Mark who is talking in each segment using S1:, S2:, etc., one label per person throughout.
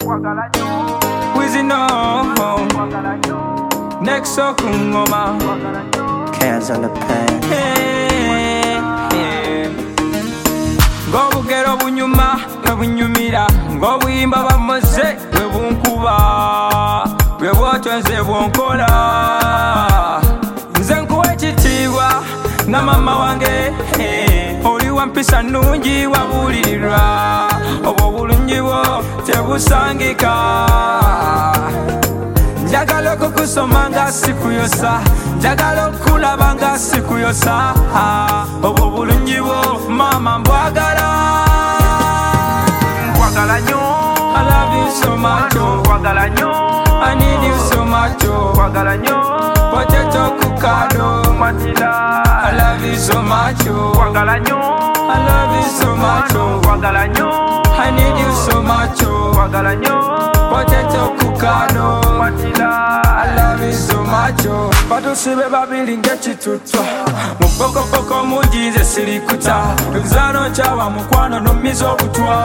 S1: Wizino Nexo Kungoma
S2: Cans on the pen.
S1: Ngo bugero bunyuma bunyumira ngo buyimba bamoze bwe bunkuba bwe bwotonze bwonkola nze nkuwa ekitiibwa na mama wange oli wampisa nnungi wabulirirwa obwo bulungi bwo tebusangika njagala okukusoma nga sikuyosa njagala okulaba nga sikuyosa obwo bulungi bwo mama mbwagala nkwagala nnyo I love you so much nkwagala nnyo I need you so much nkwagala nnyo potato kukado matila I love you so much nkwagala nnyo I love you so much nkwagala nnyo I need you so much nkwagala nnyo potato kukado matila I love you so much batusibe babiri ng'ekitutwa mupokopoko mugize sirikuta ekizano kyawa mukwano nommiza obutwa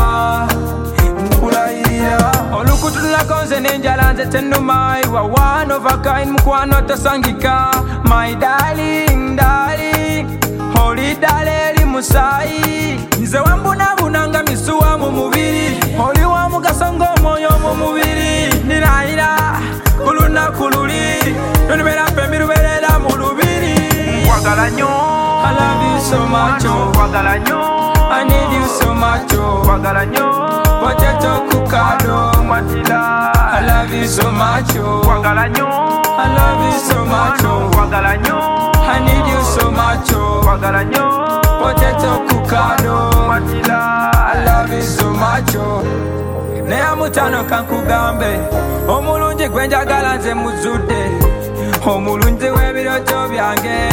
S1: nkulayirira olukutulako nze n'enjala nze tennuma iwa one of a kind mukwano tosangika my darling darling oli ddala eri musaayi nze wambunabunanga misuwa mu mubiri oli wa mugaso ng'omwoyo mu mubiri nirayira ku lunaku luli luniberampe emiruberera mu lubiri nkwagala nnyo I love you so much nkwagala nnyo I need you so much nkwagala nnyo potato kukado matila I love you so much nkwagala nnyo I love you so much nkwagala nnyo I need you so much nkwagala nnyo potato kukado matila I love you so much neyamutano kankugambe omulungi gwe njagala nze muzudde omulungi w'ebirooto byange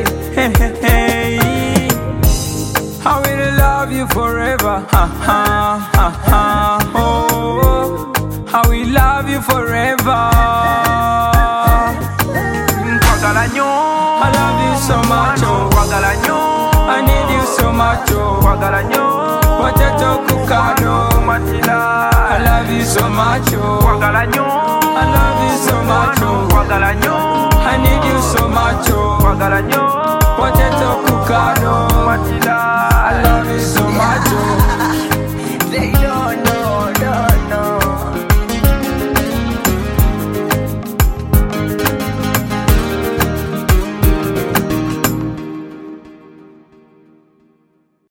S1: I will love you forever oh, I will love you forever nkwagala nnyo I love you so much nkwagala nnyo I need you so much nkwagala nnyo potato kukado matila I love you so much nkwagala nnyo I love you so much nkwagala nnyo I need you so much nkwagala nnyo